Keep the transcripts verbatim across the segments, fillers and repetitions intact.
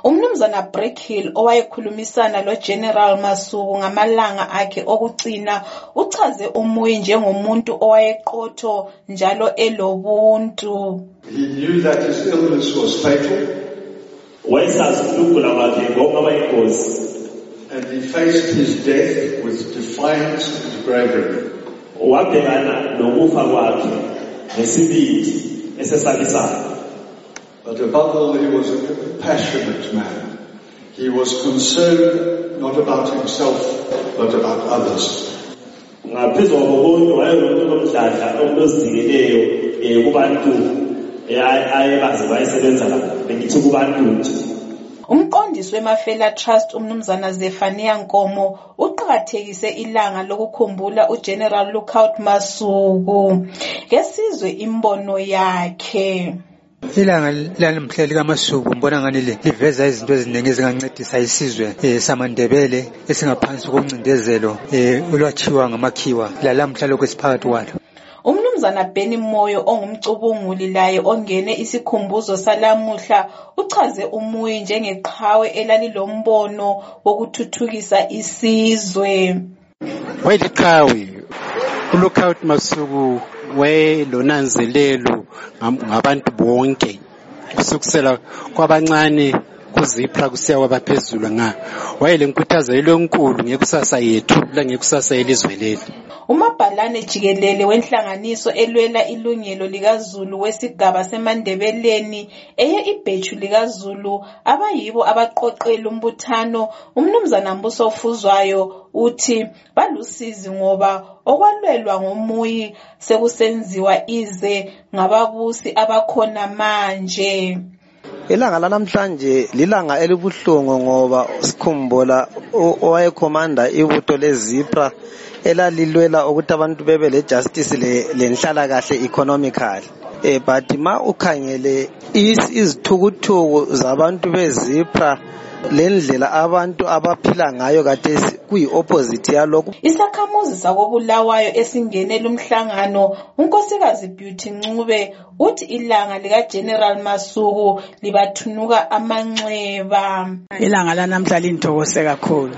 Umnumzana Brickhill owayekhulumisana lo General Masuku ngamalanga akhe okugcina uchaze uMuyi njengomuntu owayeqotho njalo elobuntu. He knew that his illness was fatal. And he faced his death with defiance and bravery. But above all, he was a passionate man. He was concerned not about himself, but about others. Umqondisi weMafela Trust umnumzana Zefania Nkomo uqhakathekise ilanga lokukhumbula uGeneral Lookout Masuku. Ngesizwe imbono yakhe. Ilanga lalamhla likaMasuku mbona ngani le liveza izinto eziningi ezingancedisa isizwe samaNdebele esingaphansi koncindezelo olwachiwa ngamakhiwa lalamhla lokho esiphakathi kwalo. Umnumzana Benny Moyo ongumcubunguli laye ongene isikhumbuzo salamuhla uchaze uMuyi njengeqhawe elalilombono wokuthuthukisa isizwe. Wayeliqhawe uLookout Masuku wayelonanzelelo ngabantu bonke kusukela kwabancane kuzipra kusiya kwabaphezulu nga wayelenkuthazelo enkulu ngekusasa yethu la ngekusasa yelizwe leli. Umabhalane jikelele wenhlanganiso elwela ilungelo likaZulu wesigaba seMandebeleni eye ibheju likaZulu abayibo abaqoqela umbuthano umnumzana Mbuso Fuzwayo uthi balusizi ngoba okwalwelwa ngoMuyi sekusenziwa ize ngababusi abakhona manje. Ilanga lanamhlanje lilanga elibuhlungu ngoba sikhumbula owayekhomanda ibutho lezipra elalilwela ukuthi abantu bebe le justice lenhlala kahle economically. Eh but ma ukhangele izithukuthuku zabantu bezipra lendlela abantu abaphila ngayo kade kuyi opposite yalokho. Isakhamuzi sakobulawayo esingene lumhlangano unkosikazi Beauty Ncube uthi ilanga lika General Masuku libathunuka amanxeba. Ilanga lanamhla lintokose kakhulu.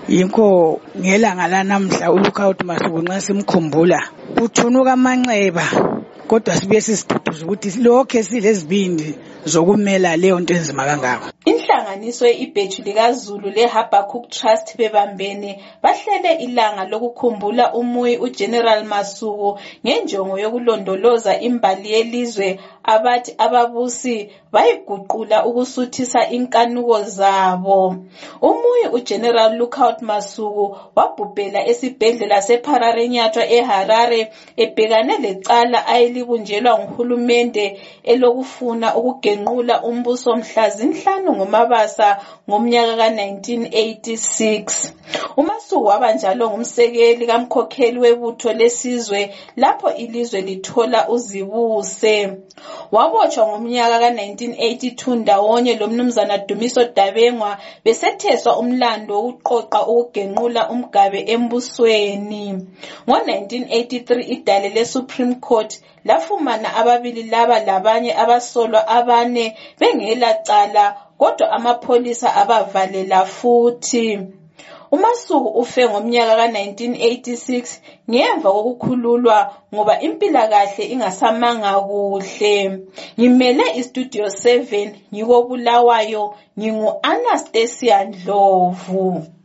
Yinko ngelanga lanamhla uLookout Masuku nxa simkhumbula uthunuka amanxeba kodwa sibuye sisiduduza ukuthi lokho esilezibindi zokumela leyo nto enzima kangako. Inhlanganiso ibheju likaZulu leHabakkuk Trust bebambene bahlele ilanga lokukhumbula uMuyi uGeneral Masuku ngenjongo yokulondoloza imbali yelizwe abathi ababusi bayiguqula ukusuthisa inkanuko zabo. uMuyi uGeneral Lookout Masuku wabhubhela esibhedlela sePhararenyatwa eHarare ebhekane lecala ayelibunjelwa nguhulumende elokufuna ukugenqula umbuso mhla zinhlanu ngoMabasa ngomnyaka ka nineteen eighty-six. uMasuku waba njalo ngumsekeli kamkhokheli webutho lesizwe lapho ilizwe lithola uzibuse. Wabotshwa ngomnyaka ka nineteen eighty-two ndawonye lomnumzana Dumiso Dabengwa besetheswa umlando wokuqoqa ukugenqula umgabe embusweni. Ngo nineteen eighty-three idale le Supreme Court lafumana ababili laba labanye abasolwa abane bengela cala kodwa amapholisa abavalela futhi. uMasuku ufe ngomnyaka ka nineteen eighty-six ngemva kokukhululwa ngoba impilakahle ingasamanga kuhle. Ngimele iStudio seven ngikobulawayo ngingu Anastasia Ndlovu.